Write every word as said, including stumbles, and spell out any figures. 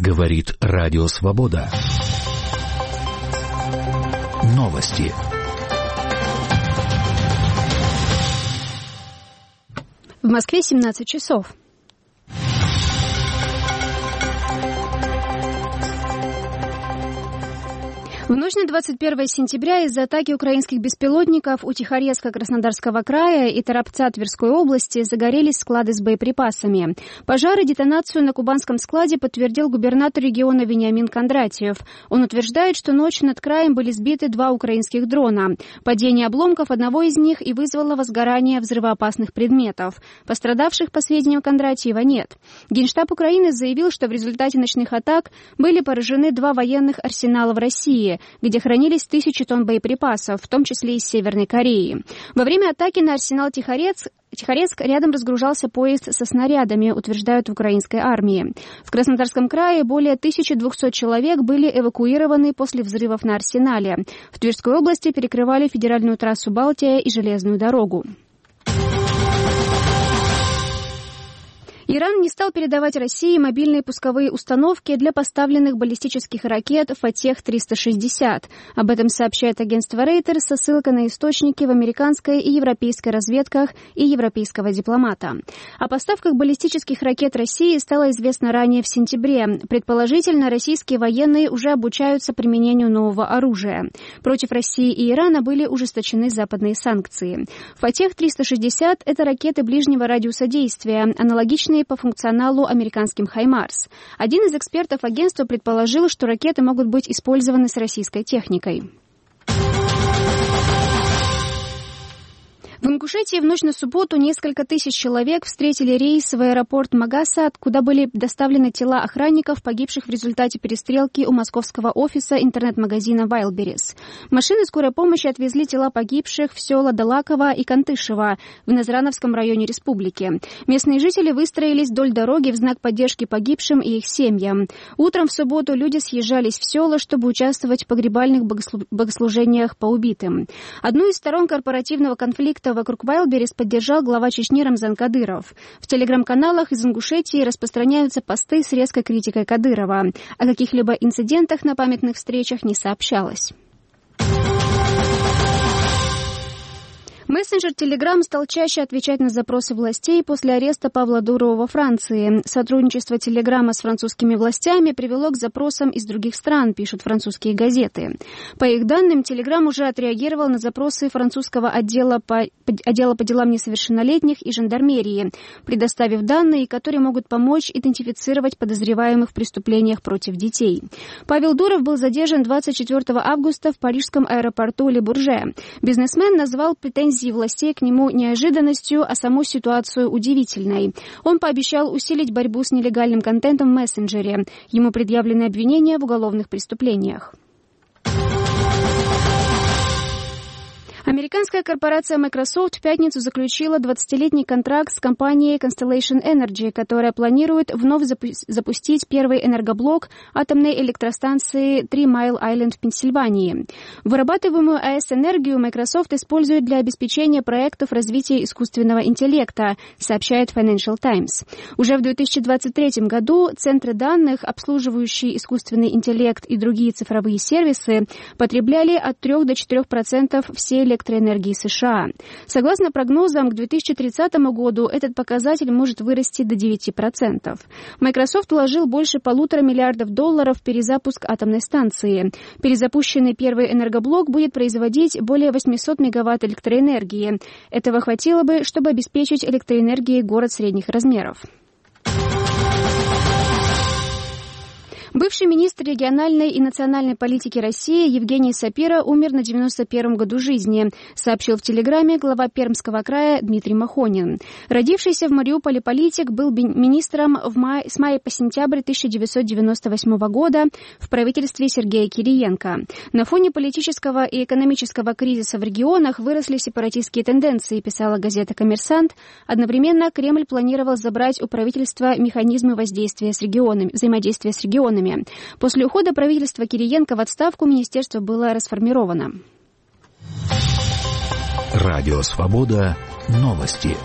Говорит Радио Свобода. Новости. В Москве семнадцать часов. В ночь на двадцать первое сентября из-за атаки украинских беспилотников у Тихорецка Краснодарского края и Торопца Тверской области загорелись склады с боеприпасами. Пожар и детонацию на кубанском складе подтвердил губернатор региона Вениамин Кондратьев. Он утверждает, что ночью над краем были сбиты два украинских дрона. Падение обломков одного из них и вызвало возгорание взрывоопасных предметов. Пострадавших, по сведениям Кондратьева, нет. Генштаб Украины заявил, что в результате ночных атак были поражены два военных арсенала в России, где хранились тысячи тонн боеприпасов, в том числе из Северной Кореи. Во время атаки на арсенал Тихорецк, Тихорецк рядом разгружался поезд со снарядами, утверждают в украинской армии. В Краснодарском крае более тысячи двухсот человек были эвакуированы после взрывов на арсенале. В Тверской области перекрывали федеральную трассу Балтия и железную дорогу. Иран не стал передавать России мобильные пусковые установки для поставленных баллистических ракет «Фатех триста шестьдесят». Об этом сообщает агентство Reuters со ссылкой на источники в американской и европейской разведках и европейского дипломата. О поставках баллистических ракет России стало известно ранее в сентябре. Предположительно, российские военные уже обучаются применению нового оружия. Против России и Ирана были ужесточены западные санкции. «Фатех триста шестьдесят» — это ракеты ближнего радиуса действия, аналогичные по функционалу американским «Хаймарс». Один из экспертов агентства предположил, что ракеты могут быть использованы с российской техникой. В Ингушетии в ночь на субботу несколько тысяч человек встретили рейс в аэропорт Магаса, откуда были доставлены тела охранников, погибших в результате перестрелки у московского офиса интернет-магазина Wildberries. Машины скорой помощи отвезли тела погибших в села Далаково и Кантышево в Назрановском районе республики. Местные жители выстроились вдоль дороги в знак поддержки погибшим и их семьям. Утром в субботу люди съезжались в села, чтобы участвовать в погребальных богослужениях по убитым. Одну из сторон корпоративного конфликта вокруг Wildberries поддержал глава Чечни Рамзан Кадыров. В телеграм-каналах из Ингушетии распространяются посты с резкой критикой Кадырова. О каких-либо инцидентах на памятных встречах не сообщалось. Мессенджер Telegram стал чаще отвечать на запросы властей после ареста Павла Дурова во Франции. Сотрудничество Телеграма с французскими властями привело к запросам из других стран, пишут французские газеты. По их данным, Telegram уже отреагировал на запросы французского отдела по, отдела по делам несовершеннолетних и жандармерии, предоставив данные, которые могут помочь идентифицировать подозреваемых в преступлениях против детей. Павел Дуров был задержан двадцать четвёртого августа в парижском аэропорту Ле-Бурже. Бизнесмен назвал претензии властей к нему неожиданностью, а саму ситуацию удивительной. Он пообещал усилить борьбу с нелегальным контентом в мессенджере. Ему предъявлены обвинения в уголовных преступлениях. Американская корпорация Microsoft в пятницу заключила двадцатилетний контракт с компанией Constellation Energy, которая планирует вновь запу- запустить первый энергоблок атомной электростанции Three Mile Island в Пенсильвании. Вырабатываемую АЭС-энергию Microsoft использует для обеспечения проектов развития искусственного интеллекта, сообщает Financial Times. Уже в две тысячи двадцать третьем году центры данных, обслуживающие искусственный интеллект и другие цифровые сервисы, потребляли от трёх до четырёх процентов всей электроэнергии США. Согласно прогнозам, к две тысячи тридцатому году этот показатель может вырасти до девяти процентов. Microsoft вложил больше полутора миллиардов долларов в перезапуск атомной станции. Перезапущенный первый энергоблок будет производить более восемьсот мегаватт электроэнергии. Этого хватило бы, чтобы обеспечить электроэнергией город средних размеров. Бывший министр региональной и национальной политики России Евгений Сапира умер на девяносто первом году жизни, сообщил в Телеграме глава Пермского края Дмитрий Махонин. Родившийся в Мариуполе политик был министром в май, с мая по сентябрь тысяча девятьсот девяносто восьмого года в правительстве Сергея Кириенко. На фоне политического и экономического кризиса в регионах выросли сепаратистские тенденции, писала газета «Коммерсант». Одновременно Кремль планировал забрать у правительства механизмы воздействия с регионами, взаимодействия с регионами. После ухода правительства Кириенко в отставку министерство было расформировано. Радио Свобода. Новости.